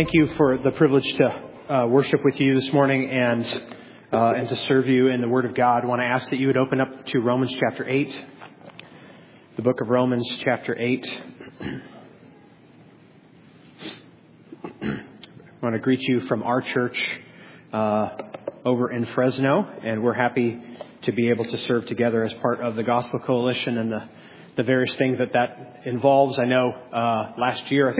Thank you for the privilege to worship with you this morning and to serve you in the Word of God. I want to ask that you would open up to Romans chapter 8, the book of Romans chapter 8. I want to greet you from our church over in Fresno, and we're happy to be able to serve together as part of the Gospel Coalition and the various things that involves. I know last year,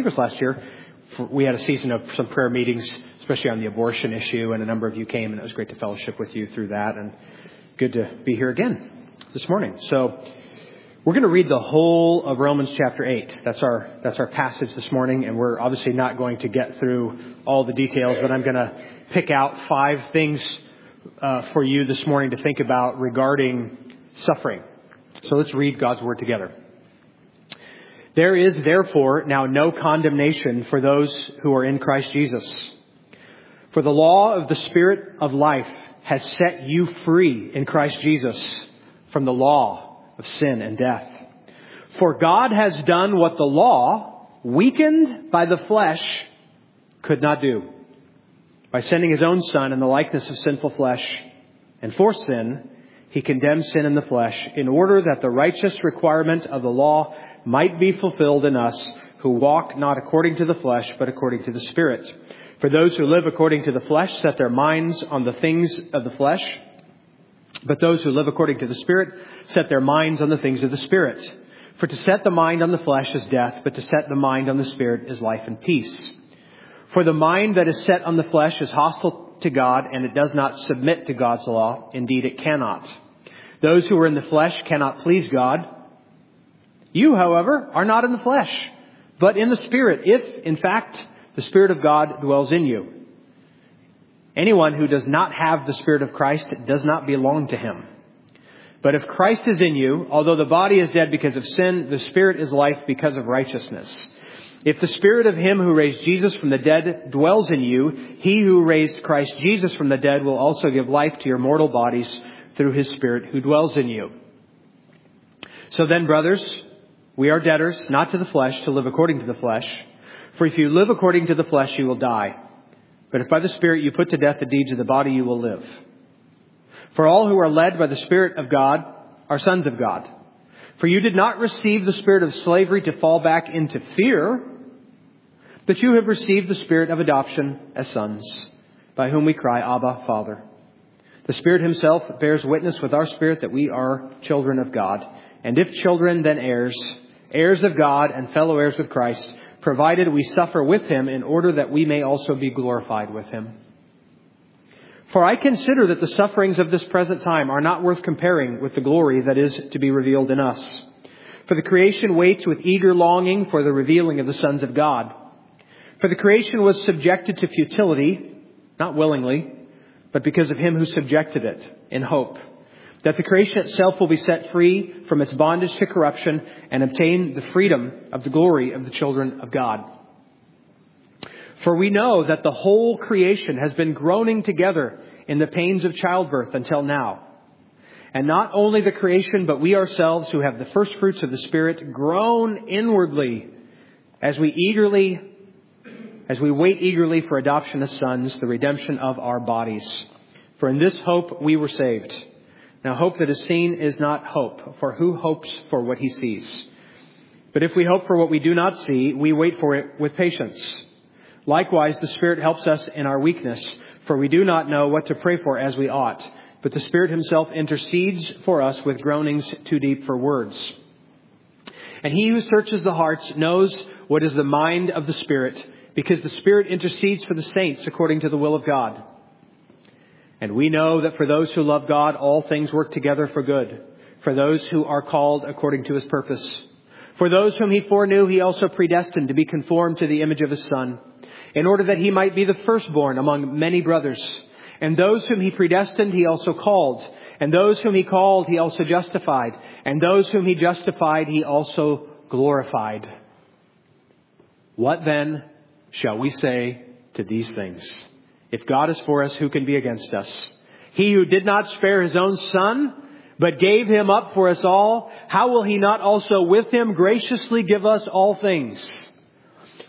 we had a season of some prayer meetings, especially on the abortion issue, and a number of you came, and it was great to fellowship with you through that, and good to be here again this morning. So we're going to read the whole of Romans chapter 8. That's our passage this morning, and we're obviously not going to get through all the details, but I'm going to pick out 5 things for you this morning to think about regarding suffering. So let's read God's Word together. There is therefore now no condemnation for those who are in Christ Jesus. For the law of the Spirit of life has set you free in Christ Jesus from the law of sin and death. For God has done what the law, weakened by the flesh, could not do. By sending His own Son in the likeness of sinful flesh, and for sin, He condemned sin in the flesh, in order that the righteous requirement of the law might be fulfilled in us, who walk not according to the flesh, but according to the Spirit. For those who live according to the flesh set their minds on the things of the flesh, but those who live according to the Spirit set their minds on the things of the Spirit. For to set the mind on the flesh is death, but to set the mind on the Spirit is life and peace. For the mind that is set on the flesh is hostile to God, and it does not submit to God's law. Indeed, it cannot. Those who are in the flesh cannot please God. You, however, are not in the flesh, but in the Spirit, if, in fact, the Spirit of God dwells in you. Anyone who does not have the Spirit of Christ does not belong to Him. But if Christ is in you, although the body is dead because of sin, the Spirit is life because of righteousness. If the Spirit of Him who raised Jesus from the dead dwells in you, He who raised Christ Jesus from the dead will also give life to your mortal bodies through His Spirit who dwells in you. So then, brothers, we are debtors, not to the flesh, to live according to the flesh. For if you live according to the flesh, you will die. But if by the Spirit you put to death the deeds of the body, you will live. For all who are led by the Spirit of God are sons of God. For you did not receive the spirit of slavery to fall back into fear, but you have received the Spirit of adoption as sons, by whom we cry, Abba, Father. The Spirit Himself bears witness with our spirit that we are children of God. And if children, then heirs, heirs of God and fellow heirs with Christ, provided we suffer with Him in order that we may also be glorified with Him. For I consider that the sufferings of this present time are not worth comparing with the glory that is to be revealed in us. For the creation waits with eager longing for the revealing of the sons of God. For the creation was subjected to futility, not willingly, but because of Him who subjected it, in hope that the creation itself will be set free from its bondage to corruption and obtain the freedom of the glory of the children of God. For we know that the whole creation has been groaning together in the pains of childbirth until now. And not only the creation, but we ourselves who have the first fruits of the Spirit groan inwardly as we wait eagerly for adoption as sons, the redemption of our bodies. For in this hope we were saved. Now hope that is seen is not hope, for who hopes for what he sees? But if we hope for what we do not see, we wait for it with patience. Likewise, the Spirit helps us in our weakness, for we do not know what to pray for as we ought. But the Spirit Himself intercedes for us with groanings too deep for words. And He who searches the hearts knows what is the mind of the Spirit, because the Spirit intercedes for the saints according to the will of God. And we know that for those who love God, all things work together for good, for those who are called according to His purpose. For those whom He foreknew, He also predestined to be conformed to the image of His Son, in order that He might be the firstborn among many brothers. And those whom He predestined, He also called. And those whom He called, He also justified. And those whom He justified, He also glorified. What then shall we say to these things? If God is for us, who can be against us? He who did not spare His own Son, but gave Him up for us all, how will He not also with Him graciously give us all things?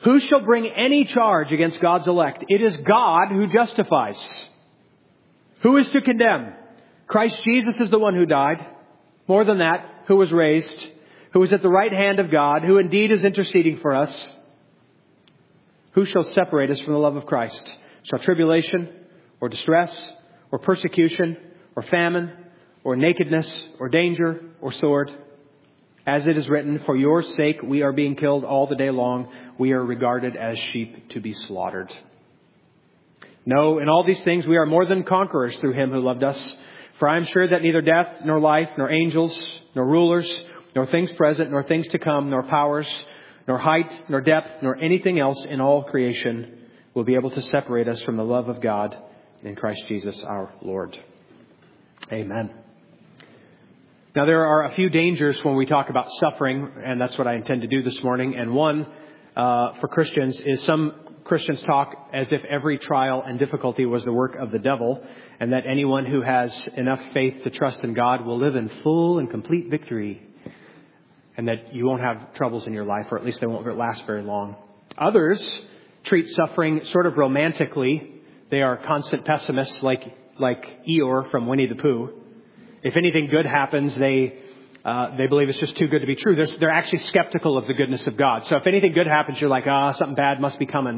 Who shall bring any charge against God's elect? It is God who justifies. Who is to condemn? Christ Jesus is the one who died. More than that, who was raised, who is at the right hand of God, who indeed is interceding for us. Who shall separate us from the love of Christ? Shall tribulation, or distress, or persecution, or famine, or nakedness, or danger, or sword? As it is written, for your sake we are being killed all the day long. We are regarded as sheep to be slaughtered. No, in all these things we are more than conquerors through him who loved us. For I am sure that neither death, nor life, nor angels, nor rulers, nor things present, nor things to come, nor powers, nor height, nor depth, nor anything else in all creation will be able to separate us from the love of God in Christ Jesus our Lord. Amen. Now, there are a few dangers when we talk about suffering, and that's what I intend to do this morning. And one, for Christians, is some Christians talk as if every trial and difficulty was the work of the devil, and that anyone who has enough faith to trust in God will live in full and complete victory, and that you won't have troubles in your life, or at least they won't last very long. Others treat suffering sort of romantically. They are constant pessimists like Eeyore from Winnie the Pooh. If anything good happens, they believe it's just too good to be true. They're actually skeptical of the goodness of God. So if anything good happens, you're like, something bad must be coming.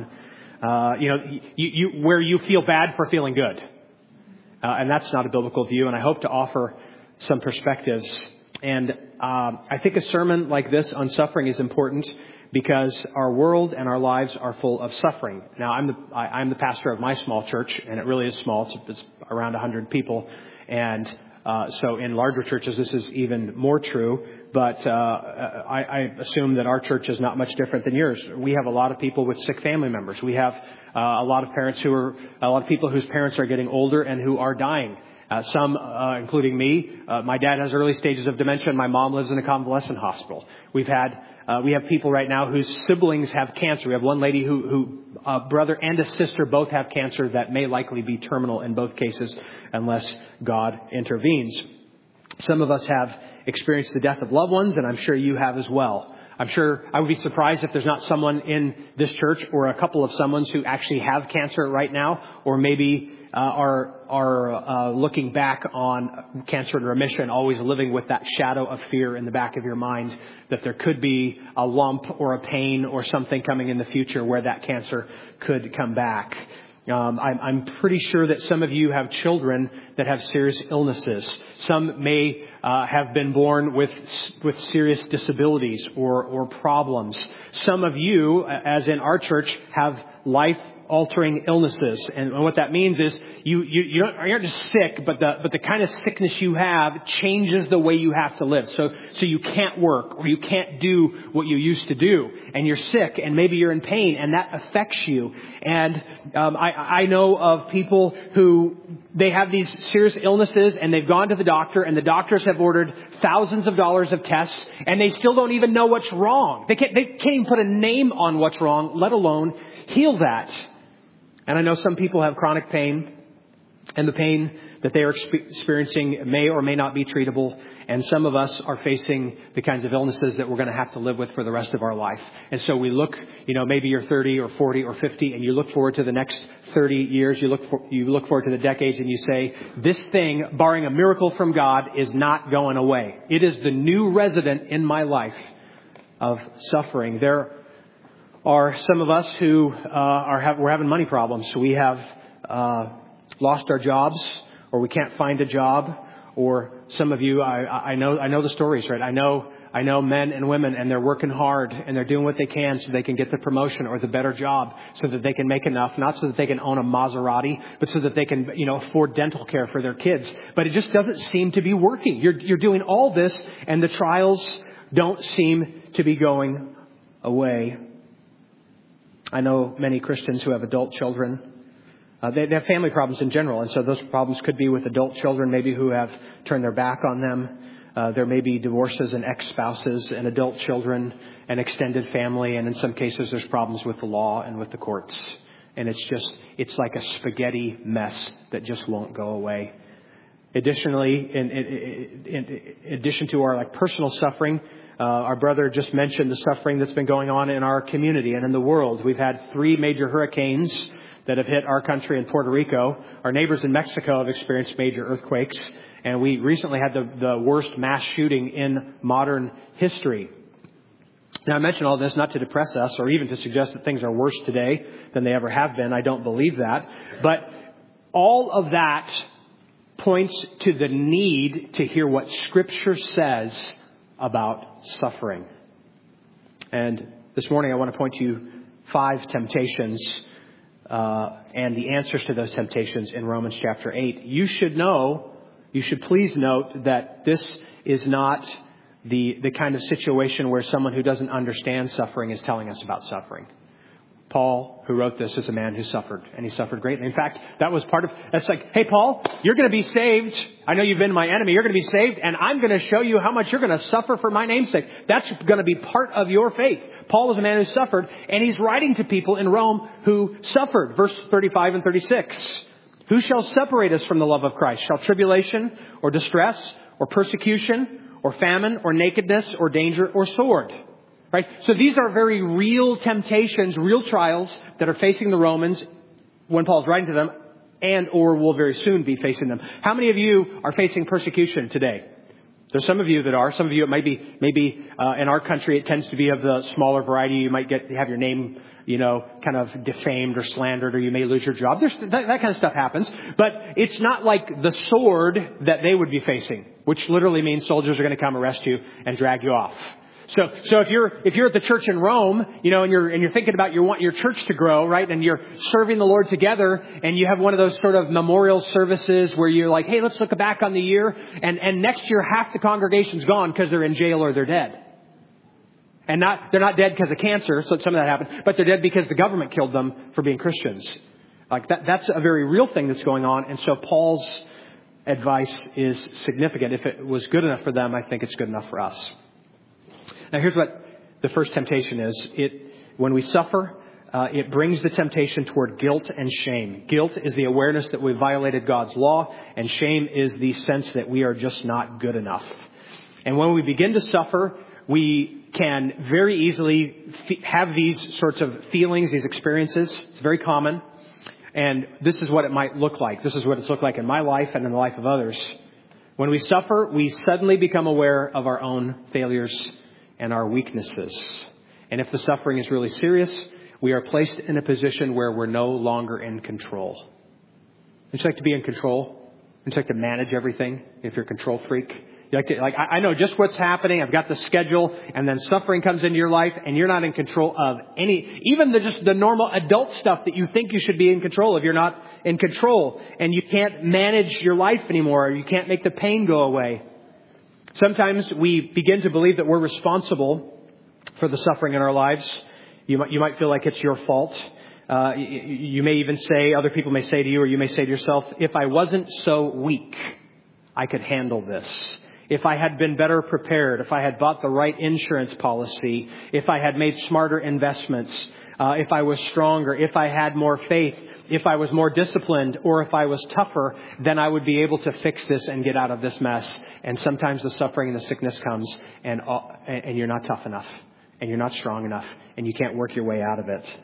Where you feel bad for feeling good. And that's not a biblical view. And I hope to offer some perspectives. And I think a sermon like this on suffering is important because our world and our lives are full of suffering. Now, I'm the pastor of my small church, and it really is small. It's around 100 people. And so in larger churches, this is even more true. But I assume that our church is not much different than yours. We have a lot of people with sick family members. We have a lot of people whose parents are getting older and who are dying. Some, including me. My dad has early stages of dementia, and my mom lives in a convalescent hospital. We have people right now whose siblings have cancer. We have one lady who brother and a sister both have cancer that may likely be terminal in both cases unless God intervenes. Some of us have experienced the death of loved ones, and I'm sure you have as well. I'm sure I would be surprised if there's not someone in this church or a couple of someones who actually have cancer right now, or maybe are looking back on cancer and remission, always living with that shadow of fear in the back of your mind that there could be a lump or a pain or something coming in the future where that cancer could come back. I'm pretty sure that some of you have children that have serious illnesses. Some may have been born with serious disabilities or problems. Some of you, as in our church, have life-altering illnesses, and what that means is you're just sick, but the kind of sickness you have changes the way you have to live. So you can't work, or you can't do what you used to do, and you're sick, and maybe you're in pain, and that affects you. And I know of people who they have these serious illnesses, and they've gone to the doctor, and the doctors have ordered thousands of dollars of tests, and they still don't even know what's wrong. They can't even put a name on what's wrong, let alone heal that. And I know some people have chronic pain, and the pain that they are experiencing may or may not be treatable. And some of us are facing the kinds of illnesses that we're going to have to live with for the rest of our life. And so we look, maybe you're 30 or 40 or 50, and you look forward to the next 30 years. You look forward to the decades, and you say, this thing, barring a miracle from God, is not going away. It is the new resident in my life of suffering. There are some of us who we're having money problems. We have lost our jobs, or we can't find a job, or some of you, I know the stories, right? I know men and women, and they're working hard, and they're doing what they can so they can get the promotion or the better job, so that they can make enough, not so that they can own a Maserati, but so that they can, afford dental care for their kids. But it just doesn't seem to be working. You're doing all this, and the trials don't seem to be going away. I know many Christians who have adult children. They have family problems in general, and so those problems could be with adult children, maybe who have turned their back on them. There may be divorces and ex-spouses and adult children and extended family, and in some cases there's problems with the law and with the courts. And it's like a spaghetti mess that just won't go away. Additionally, in addition to our personal suffering, our brother just mentioned the suffering that's been going on in our community and in the world. We've had 3 major hurricanes that have hit our country and Puerto Rico. Our neighbors in Mexico have experienced major earthquakes. And we recently had the worst mass shooting in modern history. Now, I mention all this not to depress us or even to suggest that things are worse today than they ever have been. I don't believe that. But all of that points to the need to hear what Scripture says about suffering. And this morning I want to point to you 5 temptations and the answers to those temptations in Romans chapter 8. You should please note that this is not the kind of situation where someone who doesn't understand suffering is telling us about suffering. Paul, who wrote this, is a man who suffered, and he suffered greatly. In fact, that's like, hey, Paul, you're going to be saved. I know you've been my enemy. You're going to be saved, and I'm going to show you how much you're going to suffer for my name's sake. That's going to be part of your faith. Paul was a man who suffered, and he's writing to people in Rome who suffered. Verse 35 and 36. Who shall separate us from the love of Christ? Shall tribulation or distress or persecution or famine or nakedness or danger or sword? Right? So these are very real temptations, real trials that are facing the Romans when Paul's writing to them and or will very soon be facing them. How many of you are facing persecution today? There's some of you that are. Some of you, it might be, maybe in our country, it tends to be of the smaller variety. You might have your name, kind of defamed or slandered, or you may lose your job. That kind of stuff happens. But it's not like the sword that they would be facing, which literally means soldiers are going to come arrest you and drag you off. So if you're at the church in Rome, and you're thinking about you want your church to grow, right? And you're serving the Lord together, and you have one of those sort of memorial services where you're like, hey, let's look back on the year, and next year half the congregation's gone because they're in jail or they're dead. And they're not dead because of cancer, so some of that happened, but they're dead because the government killed them for being Christians. Like that's a very real thing that's going on, and so Paul's advice is significant. If it was good enough for them, I think it's good enough for us. Now, here's what the first temptation is. When we suffer, it brings the temptation toward guilt and shame. Guilt is the awareness that we violated God's law, and shame is the sense that we are just not good enough. And when we begin to suffer, we can very easily have these sorts of feelings, these experiences. It's very common. And this is what it might look like. This is what it's looked like in my life and in the life of others. When we suffer, we suddenly become aware of our own failures and our weaknesses. And if the suffering is really serious, we are placed in a position where we're no longer in control. Would you like to be in control? Would you like to manage everything if you're a control freak? You like to, I know just what's happening. I've got the schedule, and then suffering comes into your life, and you're not in control of even just the normal adult stuff that you think you should be in control of. You're not in control, and you can't manage your life anymore. You can't make the pain go away. Sometimes we begin to believe that we're responsible for the suffering in our lives. You might feel like it's your fault. You may even say, other people may say to you, or you may say to yourself, if I wasn't so weak, I could handle this. If I had been better prepared, if I had bought the right insurance policy, if I had made smarter investments, if I was stronger, if I had more faith, if I was more disciplined, or if I was tougher, then I would be able to fix this and get out of this mess. And sometimes the suffering and the sickness comes, and you're not tough enough, and you're not strong enough, and you can't work your way out of it.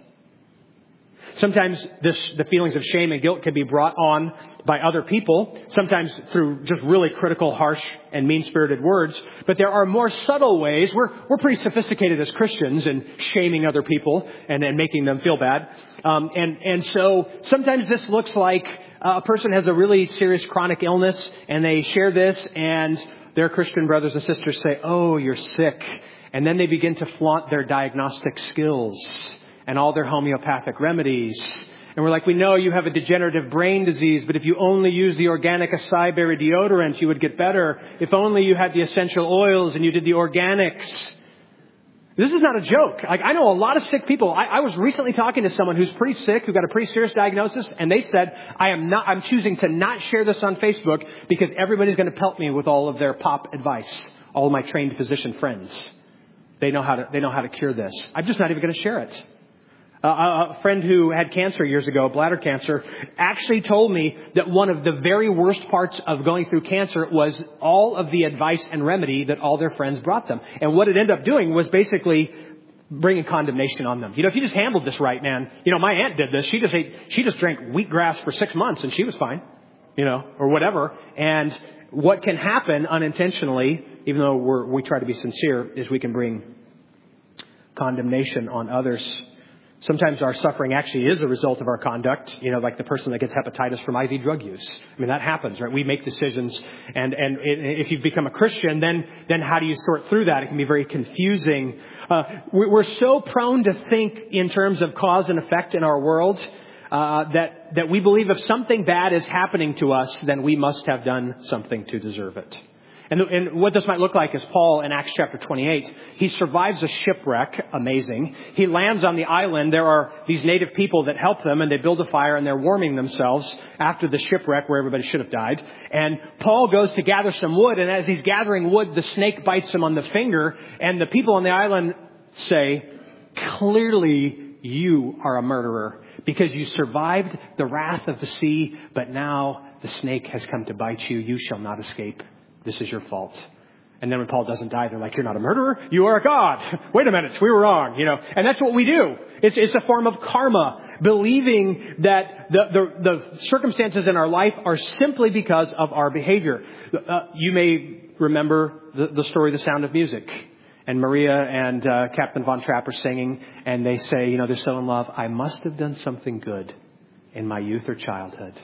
Sometimes the feelings of shame and guilt can be brought on by other people, sometimes through just really critical, harsh, and mean-spirited words. But there are more subtle ways. We're pretty sophisticated as Christians in shaming other people and making them feel bad. And so sometimes this looks like a person has a really serious chronic illness, and they share this, and their Christian brothers and sisters say, "Oh, you're sick." And then they begin to flaunt their diagnostic skills and all their homeopathic remedies. And we're like, we know you have a degenerative brain disease, but if you only use the organic acai berry deodorant, you would get better. If only you had the essential oils and you did the organics. This is not a joke. I know a lot of sick people. I was recently talking to someone who's pretty sick, who got a pretty serious diagnosis, and they said, I'm choosing to not share this on Facebook because everybody's going to pelt me with all of their pop advice. All of my trained physician friends. They know how to cure this. I'm just not even going to share it. A friend who had cancer years ago, bladder cancer, actually told me that one of the very worst parts of going through cancer was all of the advice and remedy that all their friends brought them. And what it ended up doing was basically bringing condemnation on them. If you just handled this right, man. My aunt did this. She just drank wheatgrass for 6 months and she was fine, or whatever. And what can happen unintentionally, even though we try to be sincere, is we can bring condemnation on others. Sometimes our suffering actually is a result of our conduct, like the person that gets hepatitis from IV drug use. That happens, right? We make decisions, and if you've become a Christian, then how do you sort through that? It can be very confusing. We're so prone to think in terms of cause and effect in our world that we believe if something bad is happening to us, then we must have done something to deserve it. And what this might look like is Paul in Acts chapter 28. He survives a shipwreck. Amazing. He lands on the island. There are these native people that help them, and they build a fire, and they're warming themselves after the shipwreck where everybody should have died. And Paul goes to gather some wood, and as he's gathering wood, the snake bites him on the finger, and the people on the island say, "Clearly you are a murderer because you survived the wrath of the sea, but now the snake has come to bite you. You shall not escape. This is your fault." And then when Paul doesn't die, they're like, "You're not a murderer. You are a god. Wait a minute. We were wrong." And that's what we do. It's a form of karma, believing that the circumstances in our life are simply because of our behavior. You may remember the story, The Sound of Music. And Maria and Captain Von Trapp are singing, and they say, they're so in love. "I must have done something good in my youth or childhood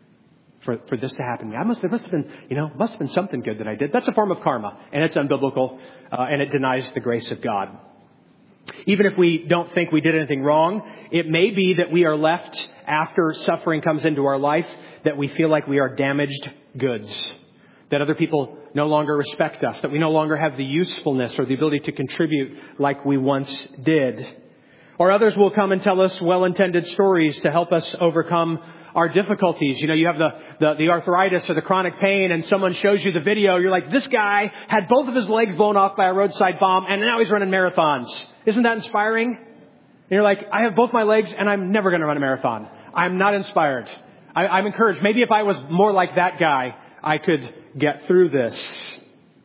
for this to happen to me. There must have been something good that I did." That's a form of karma, and it's unbiblical, and it denies the grace of God. Even if we don't think we did anything wrong, it may be that we are left after suffering comes into our life, that we feel like we are damaged goods, that other people no longer respect us, that we no longer have the usefulness or the ability to contribute like we once did. Or others will come and tell us well-intended stories to help us overcome our difficulties. You have the arthritis or the chronic pain, and someone shows you the video. You're like, "This guy had both of his legs blown off by a roadside bomb, and now he's running marathons. Isn't that inspiring?" And you're like, "I have both my legs, and I'm never going to run a marathon. I'm not inspired." I'm encouraged. Maybe if I was more like that guy, I could get through this.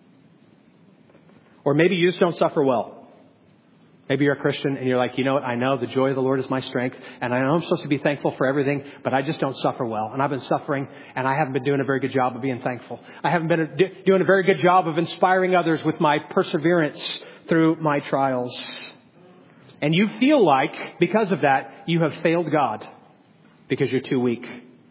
Or maybe you just don't suffer well. Maybe you're a Christian and you're like, I know the joy of the Lord is my strength, and I know I'm supposed to be thankful for everything, but I just don't suffer well. And I've been suffering, and I haven't been doing a very good job of being thankful. I haven't been doing a very good job of inspiring others with my perseverance through my trials. And you feel like, because of that, you have failed God because you're too weak.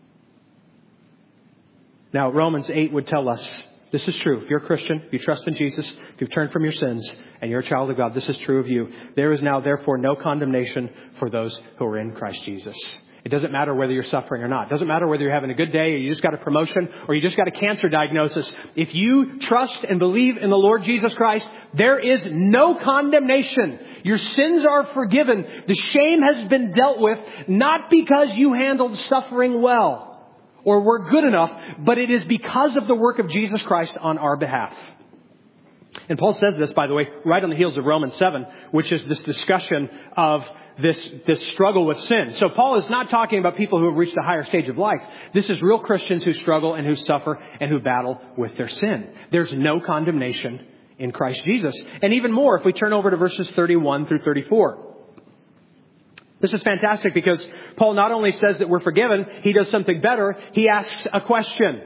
Now, Romans 8 would tell us this is true. If you're a Christian, if you trust in Jesus, if you've turned from your sins, and you're a child of God, this is true of you. There is now, therefore, no condemnation for those who are in Christ Jesus. It doesn't matter whether you're suffering or not. It doesn't matter whether you're having a good day, or you just got a promotion, or you just got a cancer diagnosis. If you trust and believe in the Lord Jesus Christ, there is no condemnation. Your sins are forgiven. The shame has been dealt with, not because you handled suffering well or were good enough, but it is because of the work of Jesus Christ on our behalf. And Paul says this, by the way, right on the heels of Romans 7, which is this discussion of this struggle with sin. So Paul is not talking about people who have reached a higher stage of life. This is real Christians who struggle and who suffer and who battle with their sin. There's no condemnation in Christ Jesus. And even more, if we turn over to verses 31 through 34. This is fantastic because Paul not only says that we're forgiven, he does something better. He asks a question.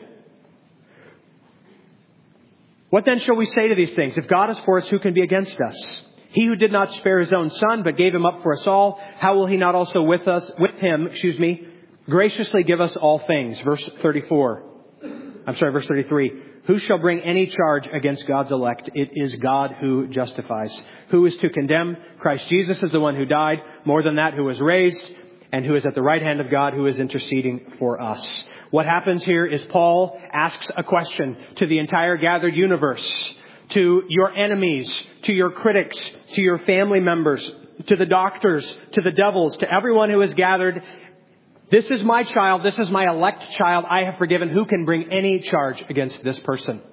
What then shall we say to these things? If God is for us, who can be against us? He who did not spare his own son, but gave him up for us all, how will he not also with him, graciously give us all things? Verse 33. Who shall bring any charge against God's elect? It is God who justifies. Who is to condemn? Christ Jesus is the one who died. More than that, who was raised, and who is at the right hand of God, who is interceding for us. What happens here is Paul asks a question to the entire gathered universe, to your enemies, to your critics, to your family members, to the doctors, to the devils, to everyone who is gathered. This is my child. This is my elect child. I have forgiven. Who can bring any charge against this person?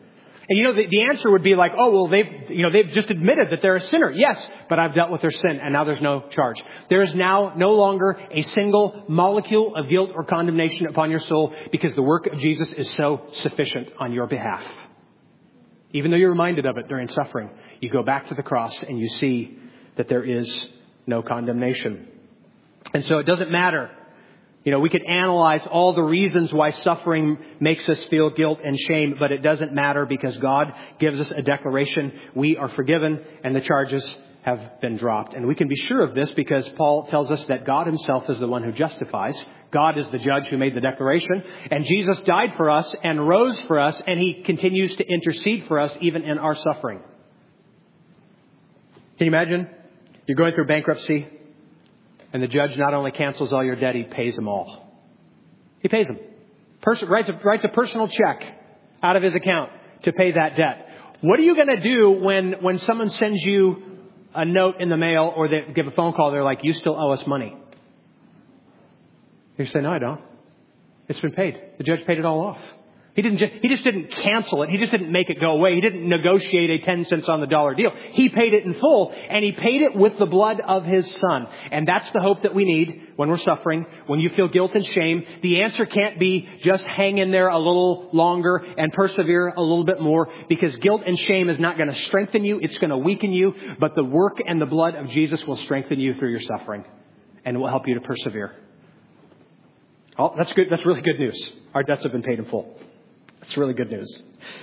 And the answer would be like, oh, well, they've just admitted that they're a sinner. Yes, but I've dealt with their sin and now there's no charge. There is now no longer a single molecule of guilt or condemnation upon your soul because the work of Jesus is so sufficient on your behalf. Even though you're reminded of it during suffering, you go back to the cross and you see that there is no condemnation. And so it doesn't matter. We could analyze all the reasons why suffering makes us feel guilt and shame, but it doesn't matter because God gives us a declaration. We are forgiven and the charges have been dropped. And we can be sure of this because Paul tells us that God himself is the one who justifies. God is the judge who made the declaration. And Jesus died for us and rose for us, and he continues to intercede for us even in our suffering. Can you imagine? You're going through bankruptcy. And the judge not only cancels all your debt, he pays them all. He pays them. Writes a personal check out of his account to pay that debt. What are you going to do when someone sends you a note in the mail or they give a phone call? They're like, you still owe us money. You say, no, I don't. It's been paid. The judge paid it all off. He just didn't cancel it. He just didn't make it go away. He didn't negotiate a 10 cents on the dollar deal. He paid it in full, and he paid it with the blood of his son. And that's the hope that we need when we're suffering, when you feel guilt and shame. The answer can't be just hang in there a little longer and persevere a little bit more, because guilt and shame is not going to strengthen you. It's going to weaken you. But the work and the blood of Jesus will strengthen you through your suffering and will help you to persevere. Oh, that's good. That's really good news. Our debts have been paid in full. It's really good news.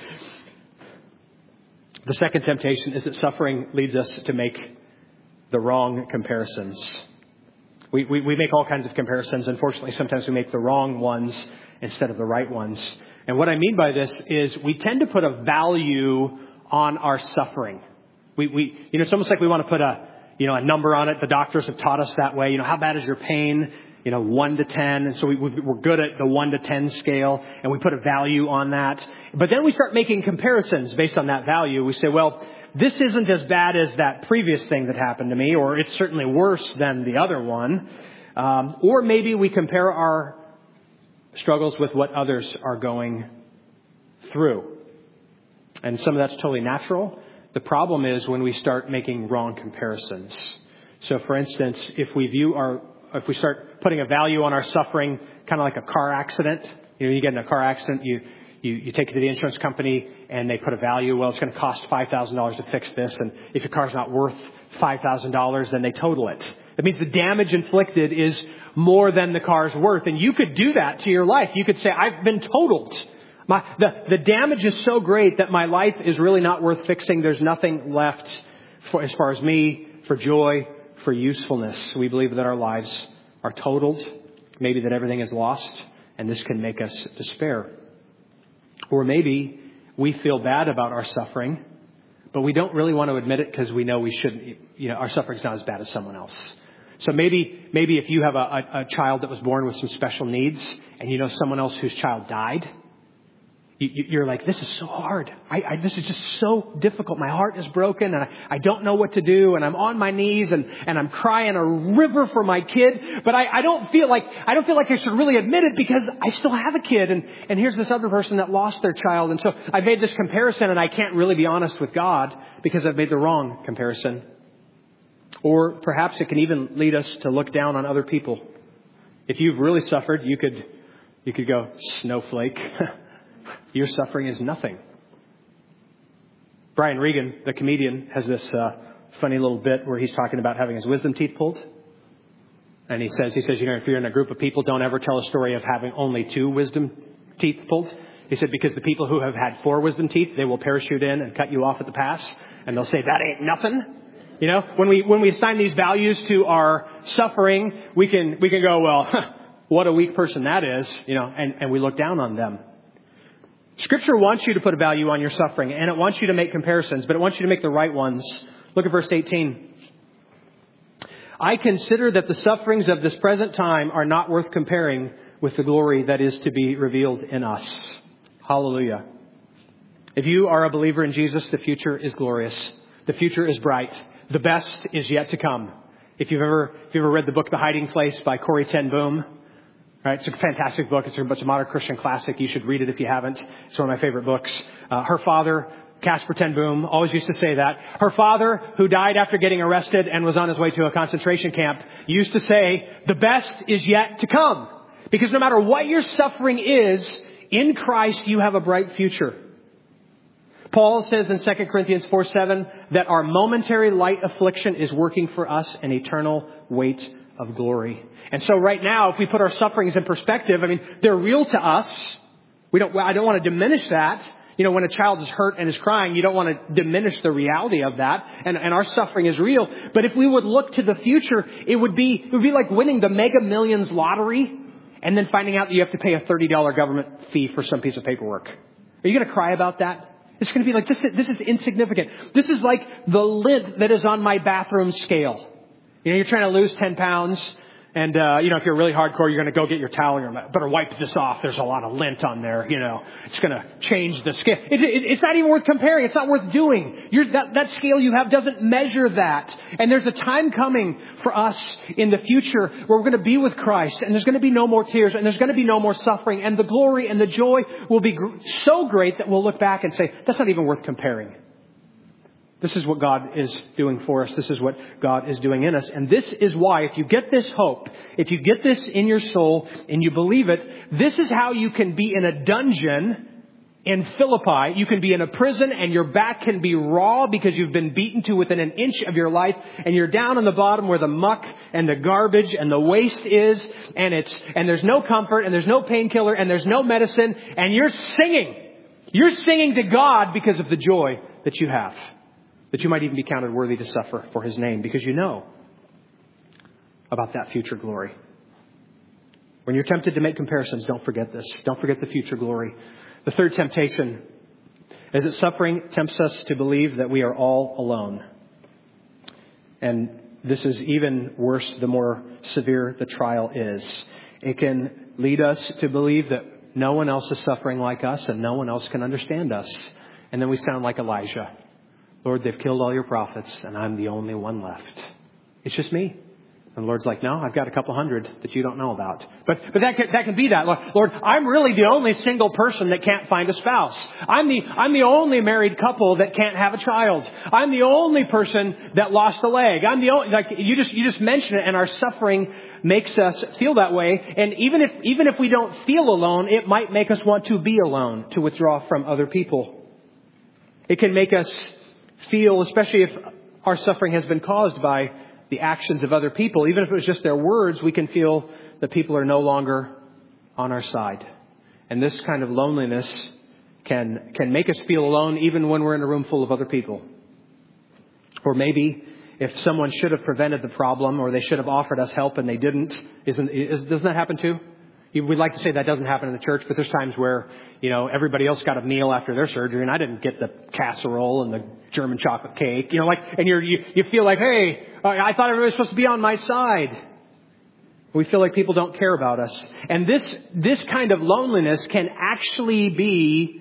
The second temptation is that suffering leads us to make the wrong comparisons. We make all kinds of comparisons. Unfortunately, sometimes we make the wrong ones instead of the right ones. And what I mean by this is we tend to put a value on our suffering. It's almost like we want to put a number on it. The doctors have taught us that way. How bad is your pain? 1 to 10. And so we're good at the 1 to 10 scale, and we put a value on that. But then we start making comparisons based on that value. We say, well, this isn't as bad as that previous thing that happened to me, or it's certainly worse than the other one. Or maybe we compare our struggles with what others are going through. And some of that's totally natural. The problem is when we start making wrong comparisons. So for instance, if we start putting a value on our suffering, kind of like a car accident. You get in a car accident, you take it to the insurance company and they put a value. Well, it's going to cost $5,000 to fix this. And if your car's not worth $5,000, then they total it. That means the damage inflicted is more than the car's worth. And you could do that to your life. You could say, I've been totaled. The damage is so great that my life is really not worth fixing. There's nothing left as far as me, for joy, for usefulness. We believe that our lives are totaled, maybe that everything is lost, and this can make us despair. Or maybe we feel bad about our suffering, but we don't really want to admit it because we know we shouldn't. Our suffering's not as bad as someone else. So maybe if you have a child that was born with some special needs, and someone else whose child died, you're like, this is so hard. This is just so difficult. My heart is broken and I don't know what to do. And I'm on my knees and I'm crying a river for my kid. But I don't feel like I should really admit it because I still have a kid. And here's this other person that lost their child. And so I made this comparison and I can't really be honest with God because I've made the wrong comparison. Or perhaps it can even lead us to look down on other people. If you've really suffered, you could go, snowflake. Your suffering is nothing. Brian Regan, the comedian, has this funny little bit where he's talking about having his wisdom teeth pulled. And he says, if you're in a group of people, don't ever tell a story of having only 2 wisdom teeth pulled. He said, because the people who have had 4 wisdom teeth, they will parachute in and cut you off at the pass. And they'll say, that ain't nothing. When we assign these values to our suffering, we can go, well, what a weak person that is, and we look down on them. Scripture wants you to put a value on your suffering, and it wants you to make comparisons, but it wants you to make the right ones. Look at verse 18. I consider that the sufferings of this present time are not worth comparing with the glory that is to be revealed in us. Hallelujah. If you are a believer in Jesus, the future is glorious. The future is bright. The best is yet to come. If you've ever read the book The Hiding Place by Corrie ten Boom, Right? It's a fantastic book. It's a modern Christian classic. You should read it if you haven't. It's one of my favorite books. Her father, Casper ten Boom, always used to say that. Her father, who died after getting arrested and was on his way to a concentration camp, used to say, the best is yet to come. Because no matter what your suffering is, in Christ you have a bright future. Paul says in 2 Corinthians 4:7 that our momentary light affliction is working for us an eternal weight of glory. And so right now, if we put our sufferings in perspective, I mean, they're real to us. I don't want to diminish that. You know, when a child is hurt and is crying, you don't want to diminish the reality of that. And our suffering is real. But if we would look to the future, it would be like winning the Mega Millions lottery and then finding out that you have to pay a $30 government fee for some piece of paperwork. Are you going to cry about that? It's going to be like, this is insignificant. This is like the lint that is on my bathroom scale. You know, you're trying to lose 10 pounds. And, if you're really hardcore, you're going to go get your towel. You're like, better wipe this off. There's a lot of lint on there. You know, it's going to change the scale. It's not even worth comparing. It's not worth doing. That scale you have doesn't measure that. And there's a time coming for us in the future where we're going to be with Christ. And there's going to be no more tears. And there's going to be no more suffering. And the glory and the joy will be so great that we'll look back and say, that's not even worth comparing. This is what God is doing for us. This is what God is doing in us. And this is why, if you get this hope, if you get this in your soul and you believe it, this is how you can be in a dungeon in Philippi. You can be in a prison and your back can be raw because you've been beaten to within an inch of your life. And you're down on the bottom where the muck and the garbage and the waste is. And there's no comfort and there's no painkiller and there's no medicine. And you're singing. You're singing to God because of the joy that you have. That you might even be counted worthy to suffer for His name because you know about that future glory. When you're tempted to make comparisons, don't forget this. Don't forget the future glory. The third temptation is that suffering tempts us to believe that we are all alone. And this is even worse the more severe the trial is. It can lead us to believe that no one else is suffering like us and no one else can understand us. And then we sound like Elijah. Lord, they've killed all your prophets and I'm the only one left. It's just me. And the Lord's like, no, I've got a couple hundred that you don't know about. But that can be that. Lord, I'm really the only single person that can't find a spouse. I'm the only married couple that can't have a child. I'm the only person that lost a leg. I'm the only, you just mention it and our suffering makes us feel that way. And even if we don't feel alone, it might make us want to be alone, to withdraw from other people. It can make us feel, especially if our suffering has been caused by the actions of other people, even if it was just their words, we can feel that people are no longer on our side. And this kind of loneliness can make us feel alone even when we're in a room full of other people. Or maybe if someone should have prevented the problem or they should have offered us help and they didn't, doesn't that happen too? We'd like to say that doesn't happen in the church, but there's times where, everybody else got a meal after their surgery and I didn't get the casserole and the German chocolate cake, and you feel like, hey, I thought everybody was supposed to be on my side. We feel like people don't care about us. And this kind of loneliness can actually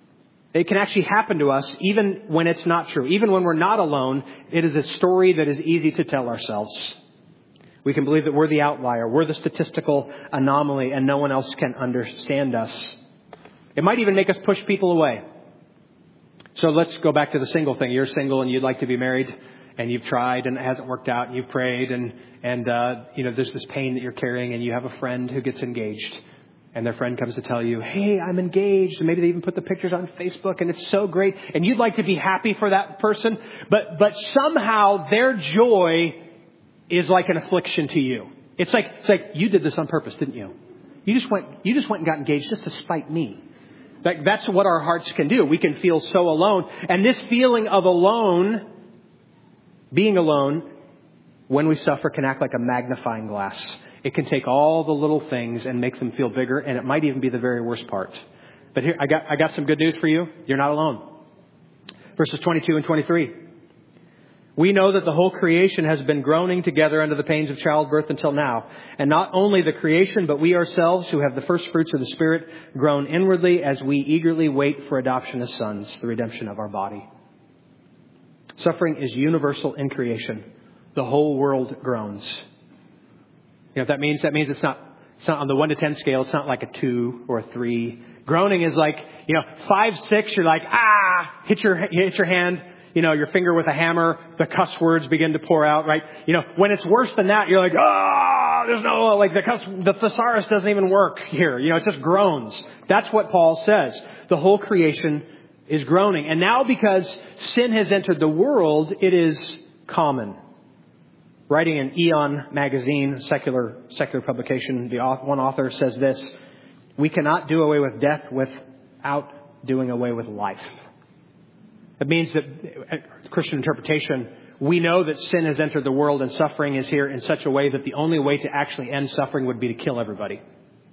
happen to us even when it's not true. Even when we're not alone, it is a story that is easy to tell ourselves. We can believe that we're the outlier. We're the statistical anomaly and no one else can understand us. It might even make us push people away. So let's go back to the single thing. You're single and you'd like to be married and you've tried and it hasn't worked out and you've prayed and there's this pain that you're carrying and you have a friend who gets engaged and their friend comes to tell you, hey, I'm engaged. And maybe they even put the pictures on Facebook and it's so great. And you'd like to be happy for that person. But somehow their joy is like an affliction to you. It's like you did this on purpose, didn't you? You just went and got engaged just to spite me. That's what our hearts can do. We can feel so alone. And this feeling of alone, being alone, when we suffer, can act like a magnifying glass. It can take all the little things and make them feel bigger, and it might even be the very worst part. But here, I got some good news for you. You're not alone. Verses 22 and 23. We know that the whole creation has been groaning together under the pains of childbirth until now. And not only the creation, but we ourselves who have the first fruits of the Spirit groan inwardly as we eagerly wait for adoption as sons, the redemption of our body. Suffering is universal in creation. The whole world groans. You know what that means? That means it's It's not on the 1 to 10 scale. It's not like a 2 or a 3. Groaning is like, 5, 6, you're like, hit your hand, your finger with a hammer, the cuss words begin to pour out, right? When it's worse than that, you're like, there's no, like the thesaurus doesn't even work here. It's just groans. That's what Paul says. The whole creation is groaning. And now because sin has entered the world, it is common. Writing in Eon magazine, secular publication, one author says this: we cannot do away with death without doing away with life. It means that, Christian interpretation, we know that sin has entered the world and suffering is here in such a way that the only way to actually end suffering would be to kill everybody.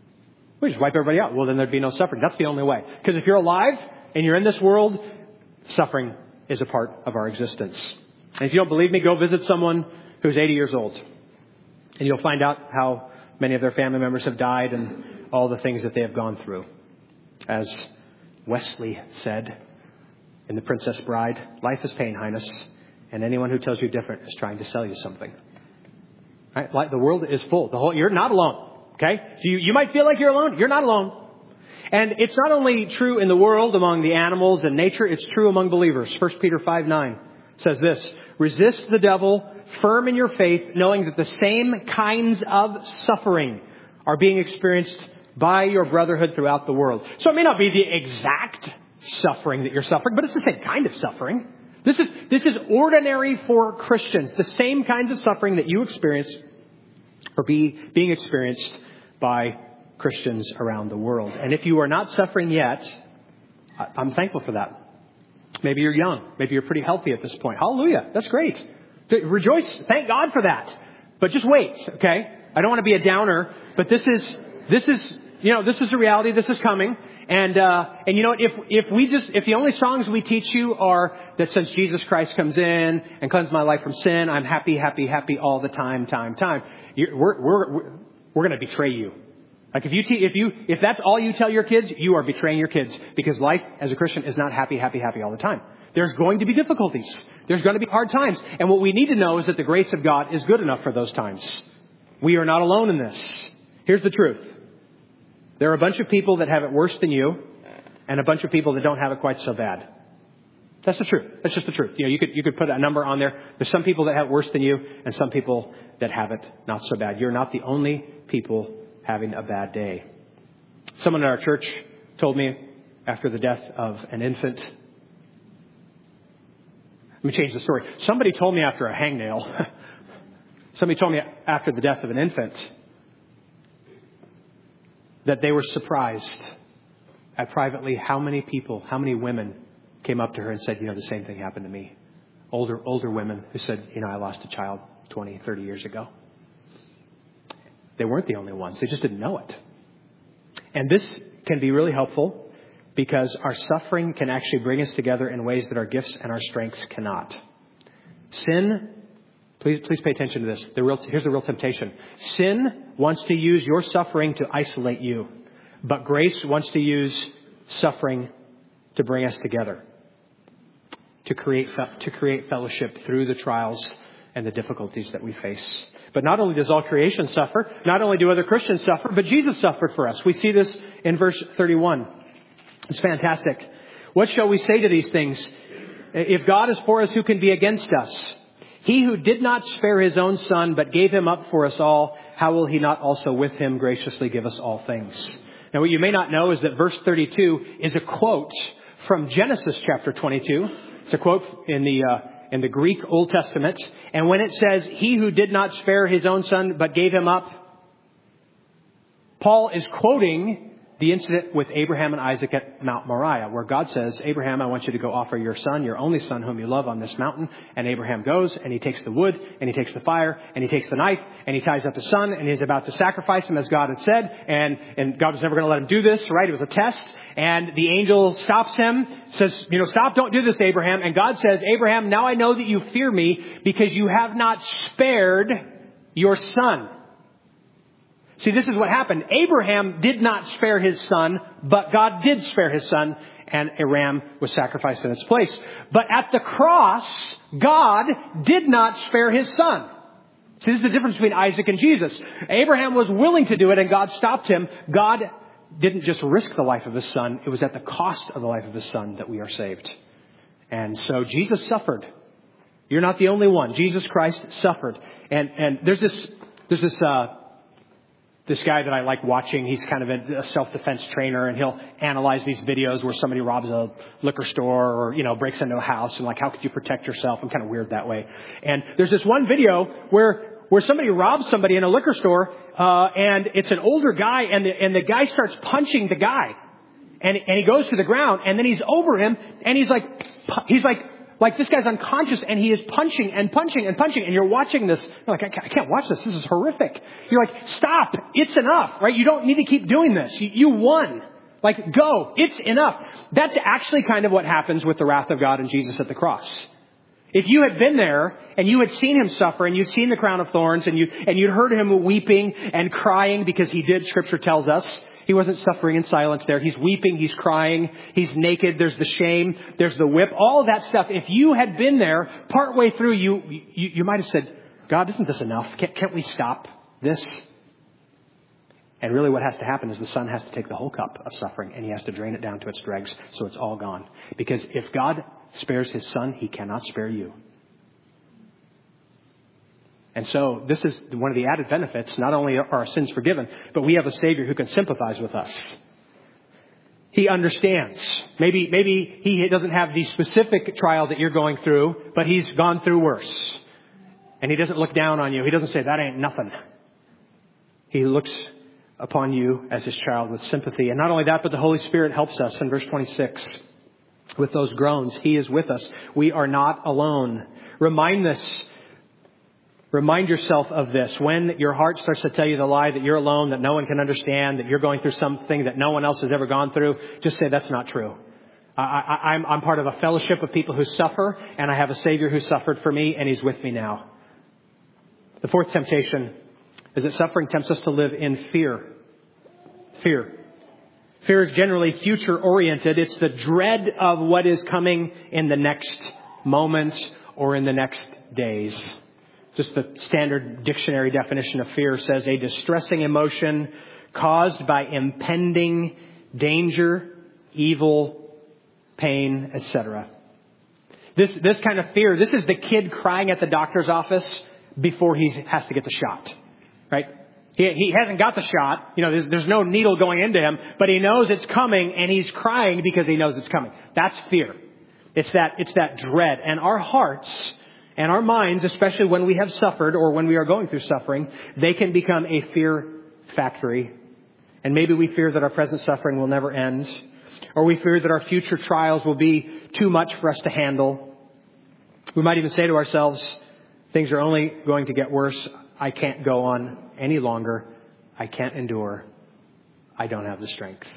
We just wipe everybody out. Well, then there'd be no suffering. That's the only way. Because if you're alive and you're in this world, suffering is a part of our existence. And if you don't believe me, go visit someone who's 80 years old. And you'll find out how many of their family members have died and all the things that they have gone through. As Wesley said in The Princess Bride, life is pain, Highness, and anyone who tells you different is trying to sell you something. Right? Like the world is full. You're not alone. Okay? So you might feel like you're alone. You're not alone. And it's not only true in the world among the animals and nature, it's true among believers. 1 Peter 5:9 says this: resist the devil, firm in your faith, knowing that the same kinds of suffering are being experienced by your brotherhood throughout the world. So it may not be the exact suffering that you're suffering, but it's the same kind of suffering. This is ordinary for Christians. The same kinds of suffering that you experience are being experienced by Christians around the world. And if you are not suffering yet, I'm thankful for that. Maybe you're young. Maybe you're pretty healthy at this point. Hallelujah. That's great. Rejoice. Thank God for that. But just wait, okay? I don't want to be a downer, but this is a reality. This is coming. And if the only songs we teach you are that since Jesus Christ comes in and cleansed my life from sin, I'm happy, happy, happy all the time, we're going to betray you. Like if that's all you tell your kids, you are betraying your kids, because life as a Christian is not happy, happy, happy all the time. There's going to be difficulties. There's going to be hard times. And what we need to know is that the grace of God is good enough for those times. We are not alone in this. Here's the truth. There are a bunch of people that have it worse than you, and a bunch of people that don't have it quite so bad. That's the truth. That's just the truth. You could put a number on there. There's some people that have it worse than you, and some people that have it not so bad. You're not the only people having a bad day. Someone in our church told me after the death of an infant. Let me change the story. Somebody told me after a hangnail. Somebody told me after the death of an infant that they were surprised at privately how many women came up to her and said, the same thing happened to me. Older women who said, I lost a child 20, 30 years ago. They weren't the only ones. They just didn't know it. And this can be really helpful because our suffering can actually bring us together in ways that our gifts and our strengths cannot. Sin, please pay attention to this. Here's the real temptation. Sin wants to use your suffering to isolate you, but grace wants to use suffering to bring us together, to create fellowship through the trials and the difficulties that we face. But not only does all creation suffer, not only do other Christians suffer, but Jesus suffered for us. We see this in verse 31. It's fantastic. What shall we say to these things? If God is for us, who can be against us? He who did not spare his own son, but gave him up for us all, how will he not also with him graciously give us all things? Now, what you may not know is that verse 32 is a quote from Genesis chapter 22. It's a quote in the Greek Old Testament. And when it says, he who did not spare his own son, but gave him up, Paul is quoting the incident with Abraham and Isaac at Mount Moriah, where God says, Abraham, I want you to go offer your son, your only son whom you love, on this mountain. And Abraham goes and he takes the wood and he takes the fire and he takes the knife and he ties up his son and he's about to sacrifice him as God had said. And God was never going to let him do this, right? It was a test. And the angel stops him, says, stop, don't do this, Abraham. And God says, Abraham, now I know that you fear me because you have not spared your son. See, this is what happened. Abraham did not spare his son, but God did spare his son, and a ram was sacrificed in its place. But at the cross, God did not spare his son. See, this is the difference between Isaac and Jesus. Abraham was willing to do it and God stopped him. God didn't just risk the life of his son. It was at the cost of the life of his son that we are saved. And so Jesus suffered. You're not the only one. Jesus Christ suffered. And there's this guy that I like watching. He's kind of a self-defense trainer, and he'll analyze these videos where somebody robs a liquor store or, breaks into a house, and like, how could you protect yourself? I'm kind of weird that way. And there's this one video where somebody robs somebody in a liquor store, and it's an older guy, and the guy starts punching the guy. And he goes to the ground, and then he's over him, and he's like this guy's unconscious, and he is punching and punching and punching, and you're watching this. You're like, I can't watch this. This is horrific. You're like, stop. It's enough, right? You don't need to keep doing this. You won. Like, go. It's enough. That's actually kind of what happens with the wrath of God and Jesus at the cross. If you had been there and you had seen him suffer and you'd seen the crown of thorns and you'd heard him weeping and crying, because he did, Scripture tells us. He wasn't suffering in silence there. He's weeping. He's crying. He's naked. There's the shame. There's the whip. All of that stuff. If you had been there partway through, you might have said, God, isn't this enough? Can't we stop this? And really what has to happen is the Son has to take the whole cup of suffering and he has to drain it down to its dregs so it's all gone. Because if God spares his Son, he cannot spare you. And so this is one of the added benefits. Not only are our sins forgiven, but we have a Savior who can sympathize with us. He understands. Maybe he doesn't have the specific trial that you're going through, but he's gone through worse. And he doesn't look down on you. He doesn't say, that ain't nothing. He looks upon you as his child with sympathy. And not only that, but the Holy Spirit helps us. In verse 26, with those groans, he is with us. We are not alone. Remind yourself of this. When your heart starts to tell you the lie that you're alone, that no one can understand, that you're going through something that no one else has ever gone through, just say that's not true. I'm part of a fellowship of people who suffer, and I have a Savior who suffered for me, and he's with me now. The fourth temptation is that suffering tempts us to live in fear. Fear. Fear is generally future-oriented. It's the dread of what is coming in the next moment or in the next days. Just the standard dictionary definition of fear says a distressing emotion caused by impending danger, evil, pain, etc. This kind of fear, this is the kid crying at the doctor's office before he has to get the shot, right? He hasn't got the shot. There's no needle going into him, but he knows it's coming and he's crying because he knows it's coming. That's fear. It's that dread. And our hearts and our minds, especially when we have suffered or when we are going through suffering, they can become a fear factory. And maybe we fear that our present suffering will never end. Or we fear that our future trials will be too much for us to handle. We might even say to ourselves, things are only going to get worse. I can't go on any longer. I can't endure. I don't have the strength.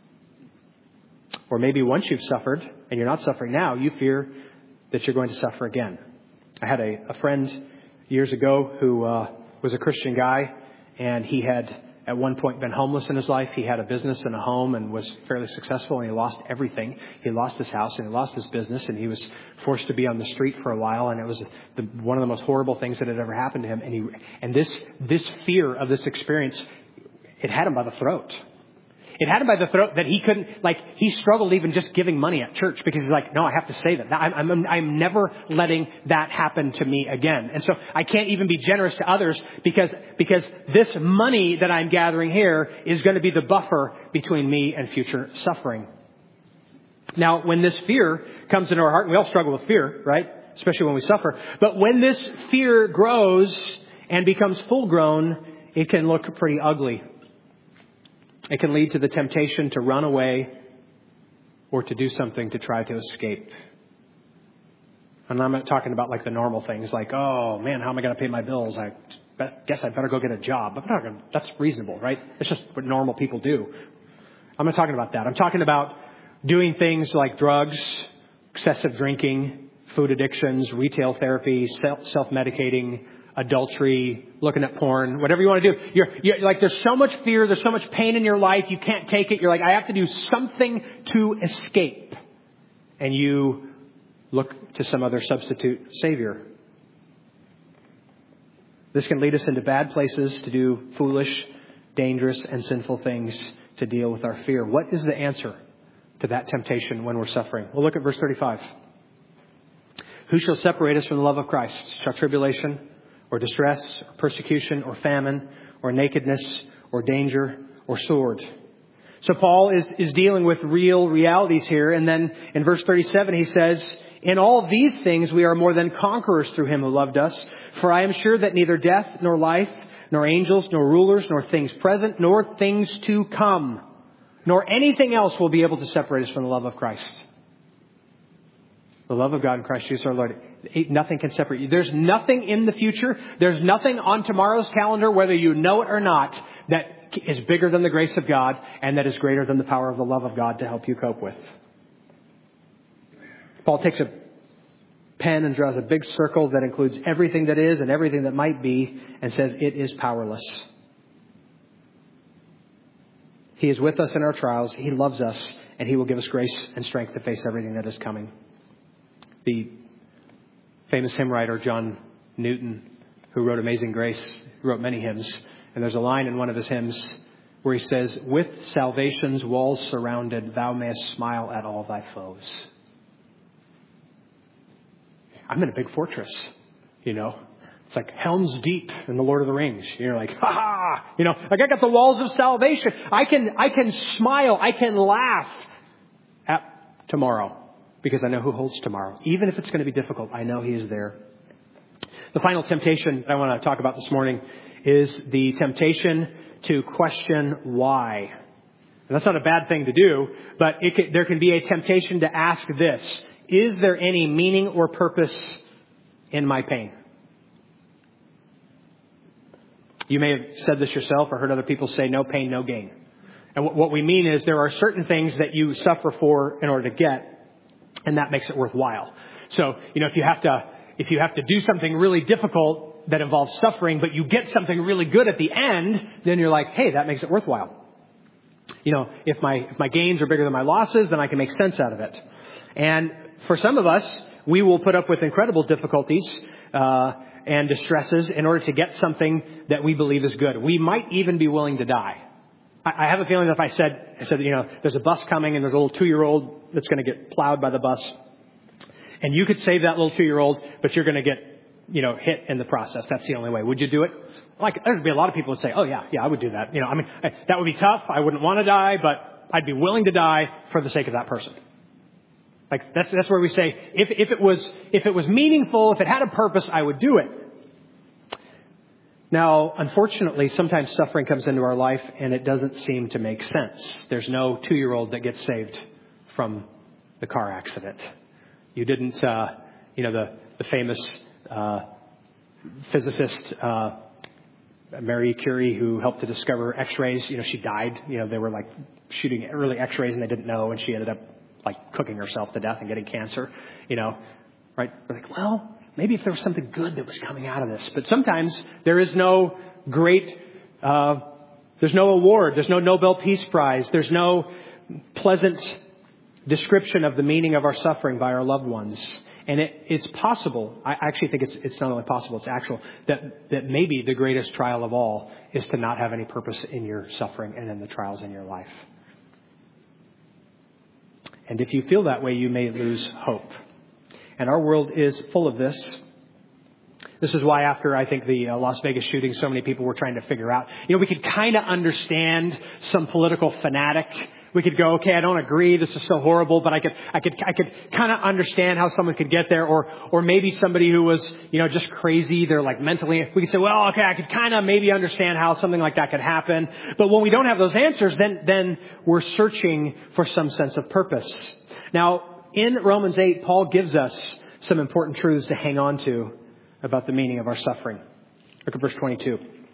Or maybe once you've suffered and you're not suffering now, you fear that you're going to suffer again. I had a friend years ago who was a Christian guy, and he had at one point been homeless in his life. He had a business and a home and was fairly successful, and he lost everything. He lost his house and he lost his business, and he was forced to be on the street for a while, and it was one of the most horrible things that had ever happened to him. And this fear of this experience, it had him by the throat. It had him by the throat that he couldn't, he struggled even just giving money at church because he's like, no, I have to save it. I'm never letting that happen to me again. And so I can't even be generous to others because this money that I'm gathering here is going to be the buffer between me and future suffering. Now, when this fear comes into our heart, and we all struggle with fear, right? Especially when we suffer. But when this fear grows and becomes full grown, it can look pretty ugly. It can lead to the temptation to run away or to do something to try to escape. And I'm not talking about the normal things like, oh man, how am I going to pay my bills? I guess I better go get a job. That's reasonable, right? It's just what normal people do. I'm not talking about that. I'm talking about doing things like drugs, excessive drinking, food addictions, retail therapy, self-medicating, adultery, looking at porn, whatever you want to do. You're there's so much fear, there's so much pain in your life, you can't take it. You're like, I have to do something to escape. And you look to some other substitute savior. This can lead us into bad places to do foolish, dangerous, and sinful things to deal with our fear. What is the answer to that temptation when we're suffering? We'll look at verse 35. Who shall separate us from the love of Christ? Shall tribulation, or distress, or persecution, or famine, or nakedness, or danger, or sword? So Paul is dealing with real realities here. And then in verse 37 he says, in all these things we are more than conquerors through him who loved us. For I am sure that neither death, nor life, nor angels, nor rulers, nor things present, nor things to come, nor anything else will be able to separate us from the love of Christ. The love of God in Christ Jesus our Lord. Nothing can separate you. There's nothing in the future. There's nothing on tomorrow's calendar, whether you know it or not, that is bigger than the grace of God and that is greater than the power of the love of God to help you cope with. Paul takes a pen and draws a big circle that includes everything that is and everything that might be and says it is powerless. He is with us in our trials. He loves us, and He will give us grace and strength to face everything that is coming. The famous hymn writer John Newton, who wrote Amazing Grace, wrote many hymns. And there's a line in one of his hymns where he says, with salvation's walls surrounded, thou mayest smile at all thy foes. I'm in a big fortress, you know. It's like Helm's Deep in the Lord of the Rings. You're like, ha ha, you know, like I got the walls of salvation. I can smile. I can laugh at tomorrow because I know who holds tomorrow. Even if it's going to be difficult, I know He is there. The final temptation that I want to talk about this morning is the temptation to question why. And that's not a bad thing to do, but there can be a temptation to ask this: is there any meaning or purpose in my pain? You may have said this yourself or heard other people say, no pain, no gain. And what we mean is there are certain things that you suffer for in order to get, and that makes it worthwhile. So, you know, if you have to do something really difficult that involves suffering, but you get something really good at the end, then you're like, hey, that makes it worthwhile. You know, if my gains are bigger than my losses, then I can make sense out of it. And for some of us, we will put up with incredible difficulties and distresses in order to get something that we believe is good. We might even be willing to die. I have a feeling that if I said, you know, there's a bus coming and there's a little 2-year-old that's going to get plowed by the bus, and you could save that little 2-year-old, but you're going to get, you know, hit in the process. That's the only way. Would you do it? Like, there'd be a lot of people would say, oh yeah, I would do that. You know, I mean, that would be tough. I wouldn't want to die, but I'd be willing to die for the sake of that person. Like, that's where we say, if it was meaningful, if it had a purpose, I would do it. Now, unfortunately, sometimes suffering comes into our life and it doesn't seem to make sense. There's no 2-year-old that gets saved from the car accident. You didn't, the famous physicist, Marie Curie, who helped to discover X-rays, you know, she died. You know, they were like shooting early X-rays and they didn't know, and she ended up like cooking herself to death and getting cancer, you know, right? We're like, well, maybe if there was something good that was coming out of this. But sometimes there is no great, there's no award. There's no Nobel Peace Prize. There's no pleasant description of the meaning of our suffering by our loved ones. And it's possible, I actually think it's not only possible, it's actual, that maybe the greatest trial of all is to not have any purpose in your suffering and in the trials in your life. And if you feel that way, you may lose hope. And our world is full of this. This is why after, I think, the Las Vegas shooting, so many people were trying to figure out, you know, we could kind of understand some political fanatic. We could go, okay, I don't agree, this is so horrible, but I could kind of understand how someone could get there. Or maybe somebody who was, you know, just crazy, they're like mentally, we could say, well, okay, I could kind of maybe understand how something like that could happen. But when we don't have those answers, then we're searching for some sense of purpose. Now, in Romans 8, Paul gives us some important truths to hang on to about the meaning of our suffering. Look at verse 22.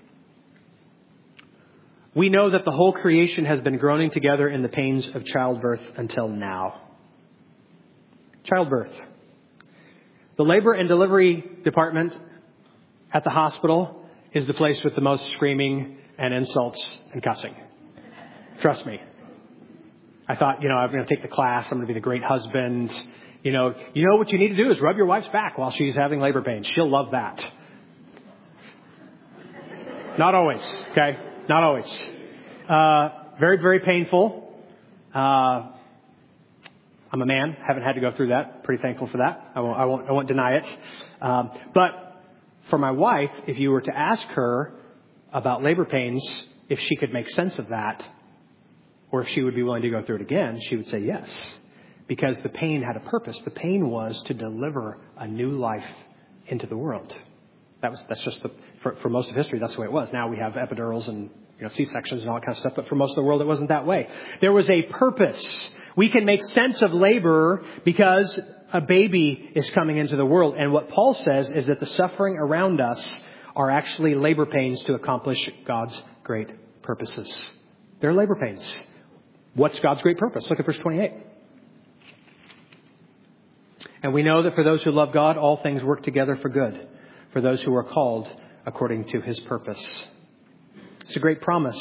We know that the whole creation has been groaning together in the pains of childbirth until now. Childbirth. The labor and delivery department at the hospital is the place with the most screaming and insults and cussing. Trust me. I thought, you know, I'm going to take the class. I'm going to be the great husband. You know what you need to do is rub your wife's back while she's having labor pains. She'll love that. Not always. Okay. Not always. Very, very painful. I'm a man. Haven't had to go through that. Pretty thankful for that. I won't deny it. But for my wife, if you were to ask her about labor pains, if she could make sense of that, or if she would be willing to go through it again, she would say yes. Because the pain had a purpose. The pain was to deliver a new life into the world. That's just for most of history, that's the way it was. Now we have epidurals and C-sections and all that kind of stuff, but for most of the world it wasn't that way. There was a purpose. We can make sense of labor because a baby is coming into the world. And what Paul says is that the suffering around us are actually labor pains to accomplish God's great purposes. They're labor pains. What's God's great purpose? Look at verse 28. And we know that for those who love God, all things work together for good, for those who are called according to his purpose. It's a great promise.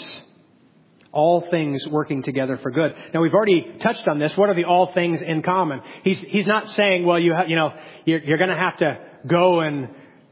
All things working together for good. Now, we've already touched on this. What are the all things in common? He's not saying, well, you're going to have to go and,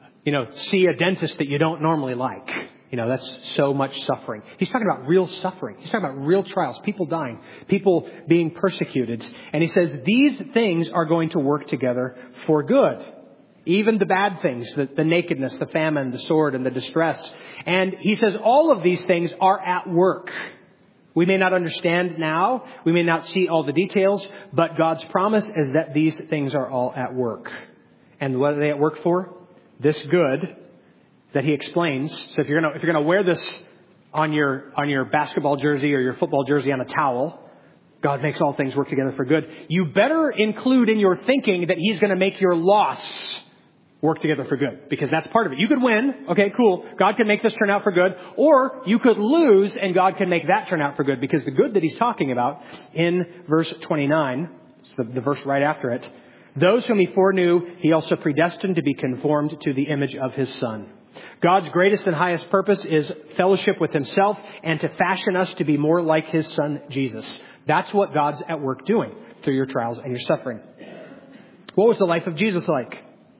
see a dentist that you don't normally like. That's so much suffering. He's talking about real suffering. He's talking about real trials, people dying, people being persecuted. And he says these things are going to work together for good. Even the bad things, the nakedness, the famine, the sword, and the distress. And he says all of these things are at work. We may not understand now. We may not see all the details. But God's promise is that these things are all at work. And what are they at work for? This good that he explains. So if you're gonna wear this on your basketball jersey or your football jersey on a towel, God makes all things work together for good. You better include in your thinking that he's going to make your loss work together for good, because that's part of it. You could win. Okay, cool. God can make this turn out for good. Or you could lose and God can make that turn out for good, because the good that he's talking about in verse 29, the verse right after it, those whom he foreknew, he also predestined to be conformed to the image of his Son. God's greatest and highest purpose is fellowship with himself and to fashion us to be more like his Son, Jesus. That's what God's at work doing through your trials and your suffering. What was the life of Jesus like?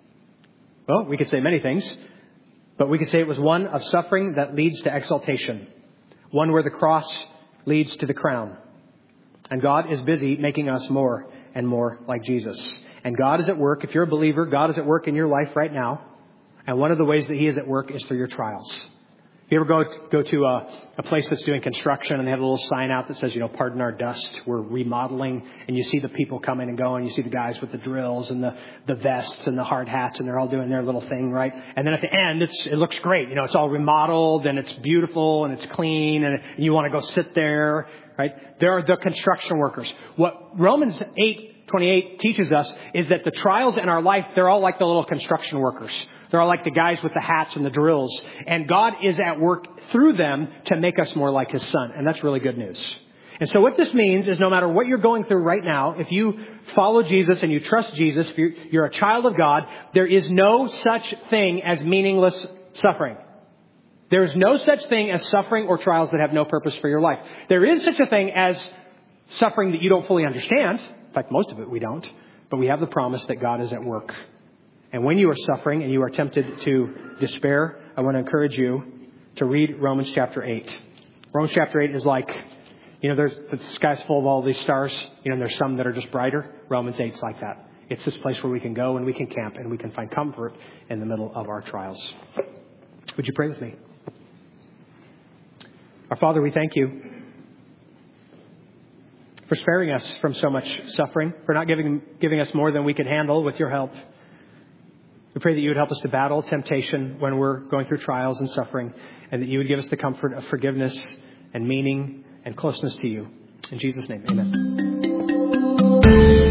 Well, we could say many things, but we could say it was one of suffering that leads to exaltation. One where the cross leads to the crown. And God is busy making us more and more like Jesus. And God is at work. If you're a believer, God is at work in your life right now. And one of the ways that he is at work is through your trials. If you ever go to a place that's doing construction and they have a little sign out that says, pardon our dust, we're remodeling, and you see the people coming and going, you see the guys with the drills and the vests and the hard hats, and they're all doing their little thing, right? And then at the end, it looks great. It's all remodeled and it's beautiful and it's clean and you want to go sit there, right? There are the construction workers. What Romans 8:28 teaches us is that the trials in our life, they're all like the little construction workers. They're all like the guys with the hats and the drills. And God is at work through them to make us more like his Son. And that's really good news. And so what this means is no matter what you're going through right now, if you follow Jesus and you trust Jesus, if you're a child of God, there is no such thing as meaningless suffering. There is no such thing as suffering or trials that have no purpose for your life. There is such a thing as suffering that you don't fully understand. In fact, most of it we don't. But we have the promise that God is at work. And when you are suffering and you are tempted to despair, I want to encourage you to read Romans chapter 8. Romans chapter 8 is like, the sky's full of all these stars. And there's some that are just brighter. Romans 8's like that. It's this place where we can go and we can camp and we can find comfort in the middle of our trials. Would you pray with me? Our Father, we thank you for sparing us from so much suffering, for not giving us more than we can handle with your help. We pray that you would help us to battle temptation when we're going through trials and suffering, and that you would give us the comfort of forgiveness and meaning and closeness to you. In Jesus' name, amen.